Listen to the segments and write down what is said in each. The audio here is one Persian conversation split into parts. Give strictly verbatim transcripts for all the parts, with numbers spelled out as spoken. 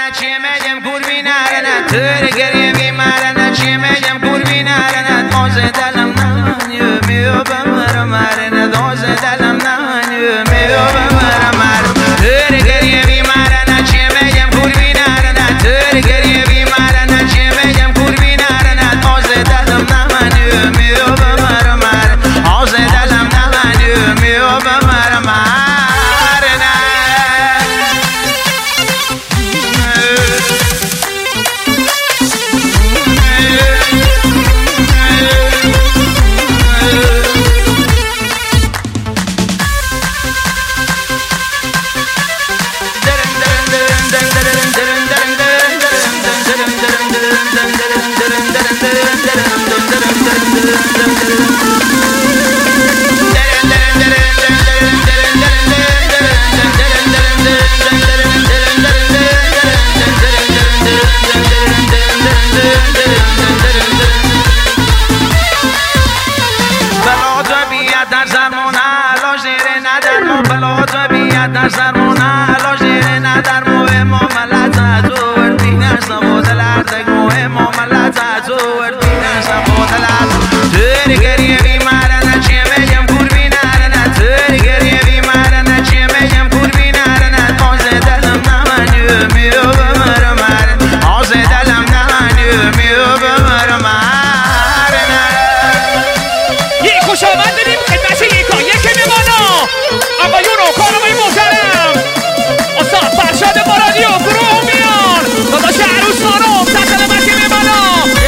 چی میگم گربی نرنه تر گریه بیمارنه چی میگم گربی نرنه دوز دلم نمانیو میو بمرم مرنه دوز دلم نمانیو میو بمرم مرم تر گریه بیمارنه چی میگم گربی نرنه تر گریه بیمارنه چی میگم گربی نرنه دوز دلم نمانیو میو بمرم مرم دوز دلم نمانیو میو بمرم مرم نظر مونا لاجر ندر مهم ملت تو وردی نسم بودلار تک مهم ملت تو وردی نسم بودلار تر گریه بیمارن چی میگم گربی نرنه تر گریه بیمارن چی میگم گربی نرنه دوز دلم نمانیو میو بمرم مرن دوز دلم نمانیو میو بمرم مرن یک خوش آمد داریم خدمت یکا یکی میمانا آقایون و خانمای محترم استاد فرشاد مرادی و گروه میان داداش عروس خانم سلامتی میمانا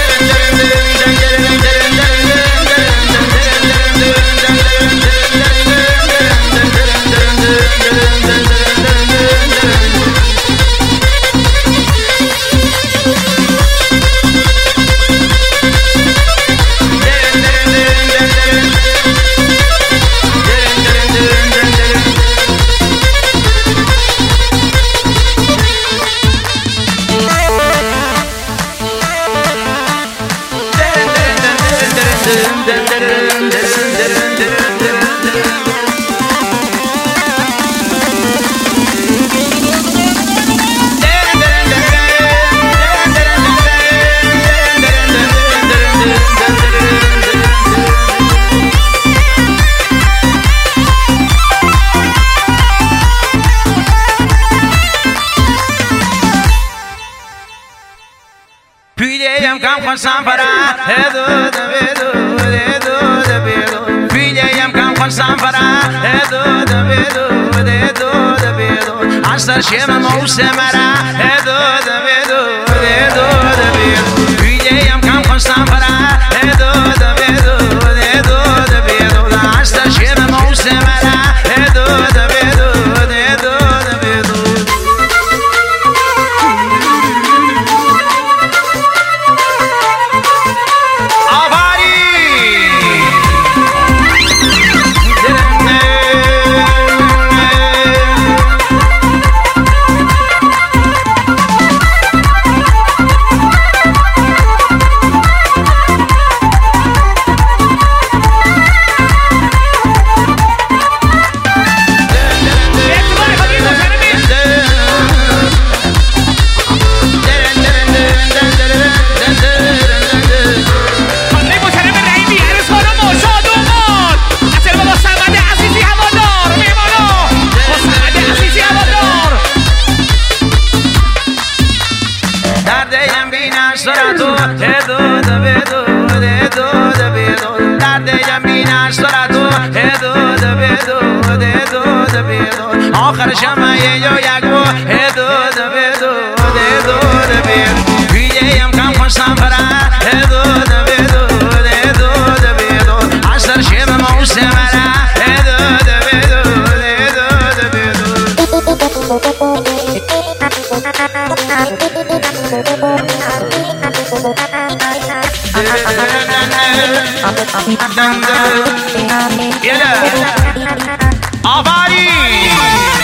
خوشم فرا هدو دبیدو هدو دبیدو پیجیم کم خوشم فرا هدو دبیدو هدو دبیدو عصر شیم موسم را هدو دبیدو هدو دبیدو پیجیم کم خوشم فرا هدو دبیدو هدو دبیدو عصر شیم موسم را هدو دبیدو هدو دبیدو آخر شما یه جو یک بو هدو دبیدو هدو دبیدو پیجیم کم خوشم فرا هدو دبیدو هدو دبیدو عصر شب موسم را هدو دبیدو هدو دبیدو آفرین